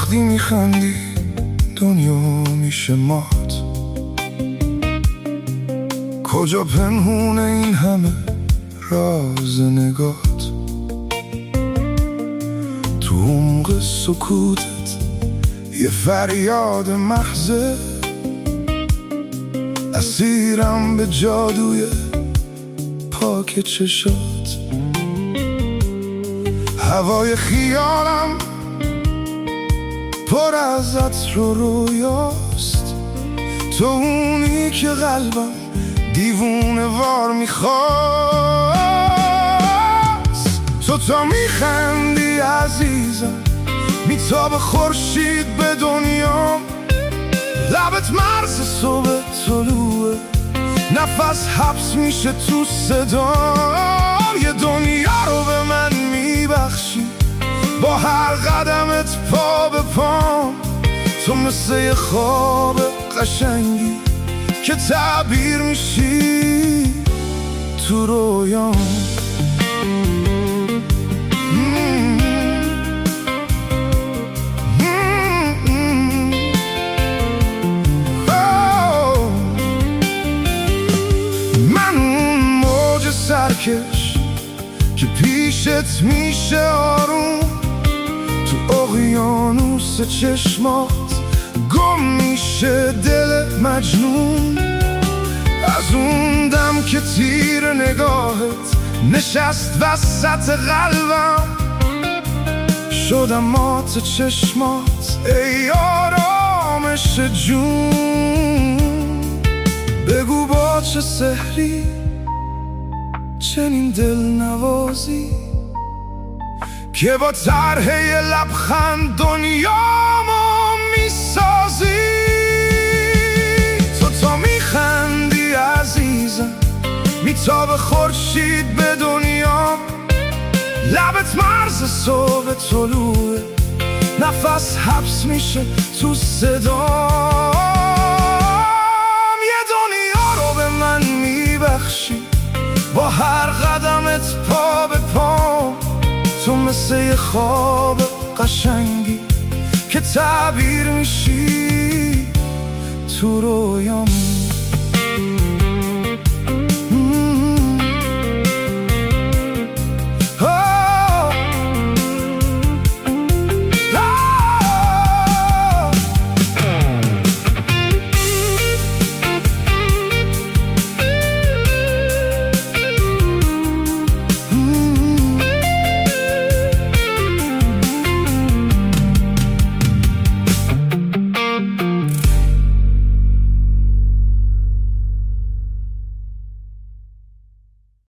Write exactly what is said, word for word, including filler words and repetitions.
وقتی میخندی دنیا میشه مات. کجا پنهونه این همه راز نگات؟ تو عمق سکوتت یه فریاد محضه، اسیرم به جادوی پاک چشات. هوای خیالم پر از عطر و رویاست، تو اونی که قلبم دیوونه وار میخواست. تو تا میخندی عزیزم میتابه خورشید به دنیا، لبت مرز صبح طلوعه، نفس حبس میشه تو صدام. یه دنیا رو به من میبخشی با هر قدمت پا به پام. تو مثل یه خواب قشنگی که تعبیر میشی تو رویام. من اون موج سرکش که پیشت میشه آروم، تو اقیانوس چشمات گم میشه دل مجنون. از اون دم که تیر نگاهت نشست وسط قلبم، شدم مات چشمات ای آرامش جون. بگو با چه سحری چنین دل نوازی که با طرح لبخند دنیامو میسازی. تو تا میخندی عزیزم میتابه خورشید به دنیا، لبت مرز صبح طلوعه، نفس حبس میشه تو صدام. یه دنیا رو به من میبخشی با هر قدمت پا به پام. تو مثل یه خواب قشنگی که تعبیر میشی تو رویام.